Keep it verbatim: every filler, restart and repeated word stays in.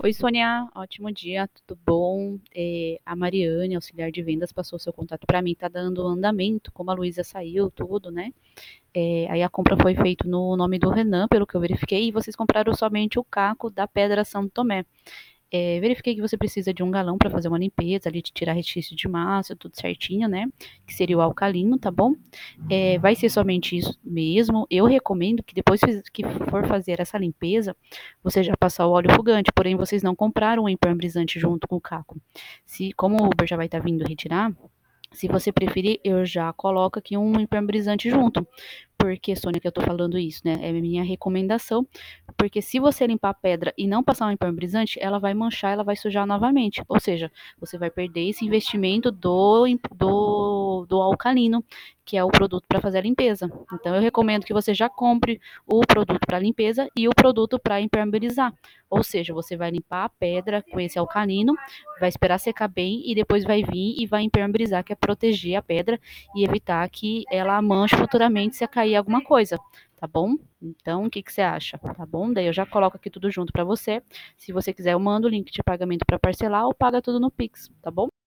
Oi, Sônia, ótimo dia, tudo bom? É, a Mariane, auxiliar de vendas, passou seu contato para mim, tá dando andamento, como a Luísa saiu, tudo, né? É, aí a compra foi feita no nome do Renan, pelo que eu verifiquei, e vocês compraram somente o caco da Pedra São Tomé. É, verifiquei que você precisa de um galão para fazer uma limpeza, ali de tirar restício de massa, tudo certinho, né? Que seria o alcalino, tá bom? É, vai ser somente isso mesmo. Eu recomendo que depois que for fazer essa limpeza, você já passar o óleo fugante, porém vocês não compraram o impermeabilizante junto com o caco. Se, como o Uber já vai estar tá vindo retirar, se você preferir, eu já coloco aqui um impermeabilizante junto. Por que, Sônia, que eu tô falando isso, né? É minha recomendação. Porque se você limpar a pedra e não passar um impermeabilizante, ela vai manchar, ela vai sujar novamente. Ou seja, você vai perder esse investimento do, do, do alcalino, que é o produto para fazer a limpeza. Então, eu recomendo que você já compre o produto para limpeza e o produto para impermeabilizar. Ou seja, você vai limpar a pedra com esse alcalino, vai esperar secar bem e depois vai vir e vai impermeabilizar, que é proteger a pedra e evitar que ela manche futuramente se cair alguma coisa, tá bom? Então, o que, que você acha? Tá bom? Daí eu já coloco aqui tudo junto para você. Se você quiser, eu mando o link de pagamento para parcelar ou paga tudo no Pix, tá bom?